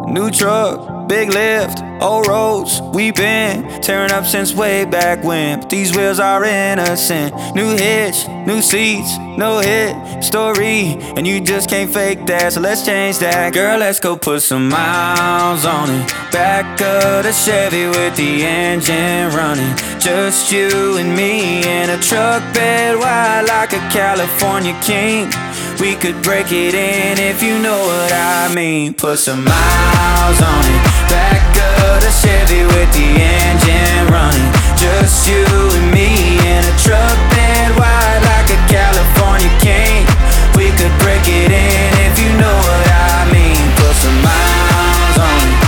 New truck, big lift, old roads, we been tearing up since way back when. But these wheels are innocent. New hitch, new seats, no hit story, and you just can't fake that, so let's change that. Girl, let's go put some miles on it. Back of the Chevy with the engine running. Just you and me in a truck bed wide like a California king. We could break it in if you know what I mean. Put some miles on it. Back of the Chevy with the engine running. Just you and me in a truck bed wide like a California king. We could break it in if you know what I mean. Put some miles on it.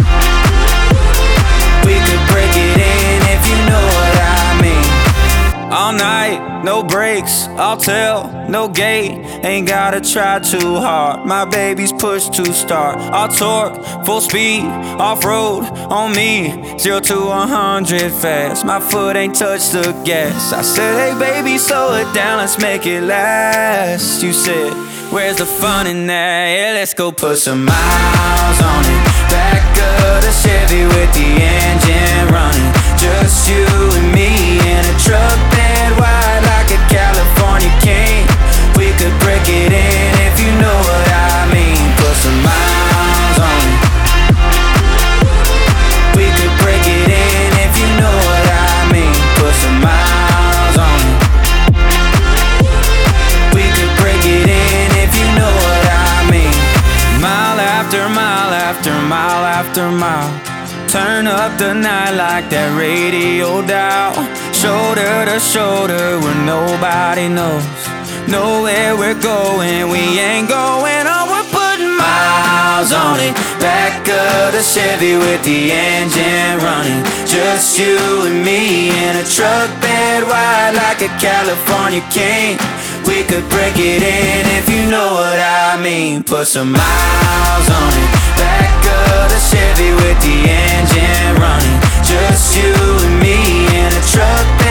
We could break it in if you know what I mean. All night, no brakes, I'll tell, no gate. Ain't gotta try too hard, my baby's push to start. I'll torque, full speed, off-road on me. 0 to 100 fast, my foot ain't touched the gas. I said, hey baby, slow it down, let's make it last. You said, where's the fun in that? Yeah, let's go put some miles on it. Back of the Chevy with the engine running. Just you and me in a truck bed wide like a California king. We could break it in if you know what I mean. Put some miles on it. We could break it in if you know what I mean. Put some miles on it. We could break it in if you know what I mean. Mile after mile after mile after mile. Turn up the night like that radio dial. Shoulder to shoulder where nobody knows. Know where we're going, we ain't going on. We're putting miles on it. Back of the Chevy with the engine running. Just you and me in a truck bed wide like a California king. We could break it in if you know what I mean. Put some miles on it. Back of the Chevy with the engine running. Just you and me in a truck bed